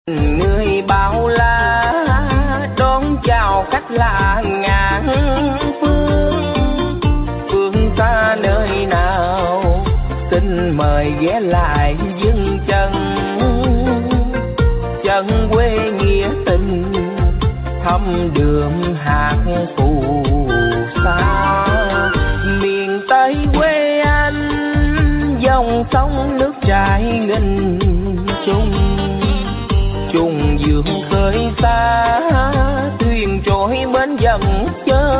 Người bao la đón chào khách lạ ngàn phương, phương xa nơi nào xin mời ghé lại dừng chân. Chân quê nghĩa tình thăm đường hạt phù sa, miền Tây quê anh dòng sông nước chảy nghìn trùng. Trùng dương khơi xa thuyền trôi bến dần chơi